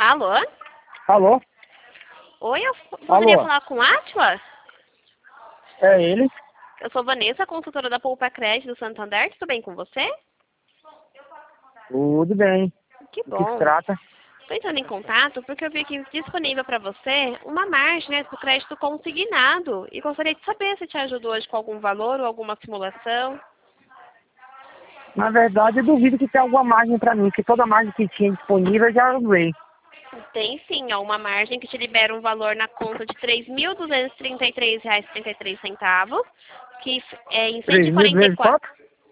Alô? Alô? Oi, eu poderia Alô? falar com a Átila? É ele? Eu sou Vanessa, consultora da Poupa Crédito do Santander. Tudo bem com você? Tudo bem. Que Do que se bom. trata? Estou entrando em contato porque eu vi aqui disponível para você uma margem, né, do crédito consignado. E gostaria de saber se te ajudou hoje com algum valor ou alguma simulação. Na verdade, eu duvido que tenha alguma margem para mim, porque toda margem que tinha disponível eu já usei. Tem sim, ó, uma margem que te libera um valor na conta de R$ 3.233,33, que é em 3.000 vezes quanto?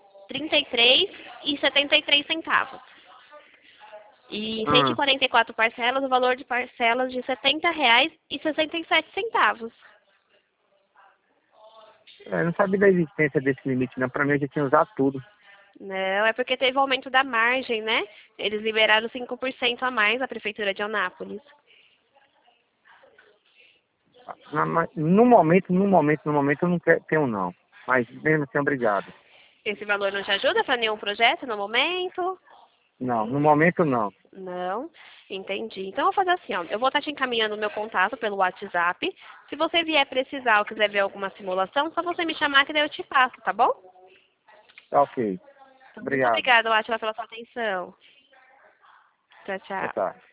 144,33 e em Hum. 144 parcelas, o valor de parcelas de R$ 70,67. Eu não sabia da existência desse limite, não. Para mim, eu já tinha usado tudo. Não, é porque teve o aumento da margem, né? Eles liberaram 5% a mais a Prefeitura de Anápolis. No momento, eu não tenho, não. Mas mesmo assim, obrigado. Esse valor não te ajuda para nenhum projeto no momento? Não, no momento, não. Não, entendi. Então, eu vou fazer assim, ó. Eu vou estar te encaminhando o meu contato pelo WhatsApp. Se você vier precisar ou quiser ver alguma simulação, só você me chamar que daí eu te passo, tá bom? Tá ok. Então, muito Obrigado. obrigada, Átila, pela sua atenção. Tchau, Boa tchau. tarde.